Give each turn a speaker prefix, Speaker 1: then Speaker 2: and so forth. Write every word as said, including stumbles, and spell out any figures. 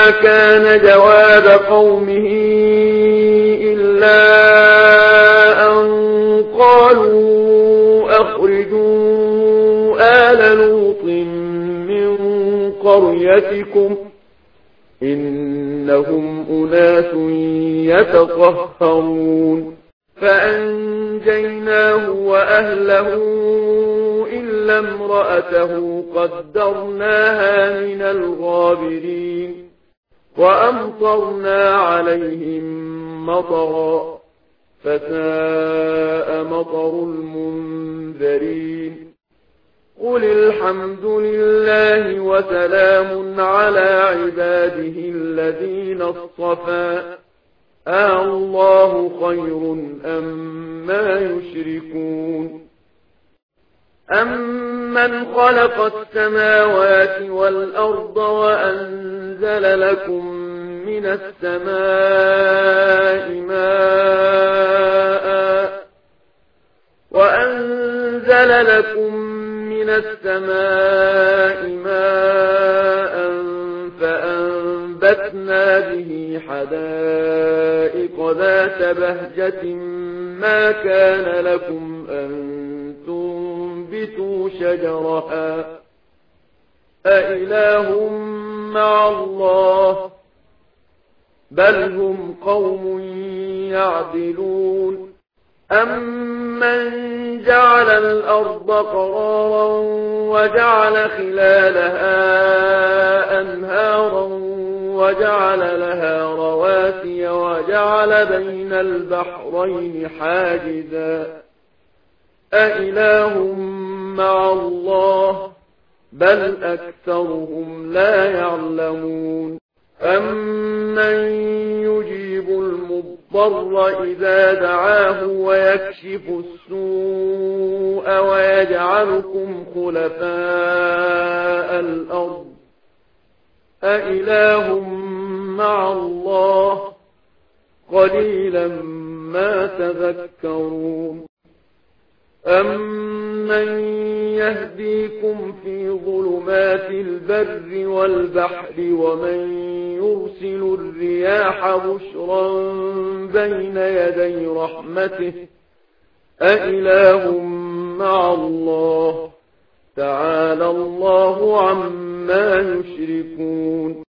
Speaker 1: فما كان جواب قومه إلا أن قالوا أخرجوا آل لوط من قريتكم إنهم أناس يتطهرون فأنجيناه وأهله إلا امرأته قدرناها من الغابرين وأمطرنا عليهم مطرا فساء مطر المنذرين قل الحمد لله وسلام على عباده الذين اصطفى الله خير أما يشركون أمن خلق السماوات والأرض وأنزل لكم من السماء ماء وأنزل لكم من السماء ماء فأنبتنا به حدائق ذات بهجة ما كان لكم أن تنبتوا شجرها أإله مع الله بل هم قوم يعدلون أمن جعل الأرض قرارا وجعل خلالها أنهارا وجعل لها رواسي وجعل بين البحرين حاجزا أإله مع الله بل أكثرهم لا يعلمون أمن يجيب المضطر إذا دعاه ويكشف السوء ويجعلكم خلفاء الأرض أإله مع الله قليلا ما تذكرون أمن يهديكم في ظلمات البر والبحر ومن يرسل الرياح بشرا بين يدي رحمته أإله مع الله تعالى الله عما يشركون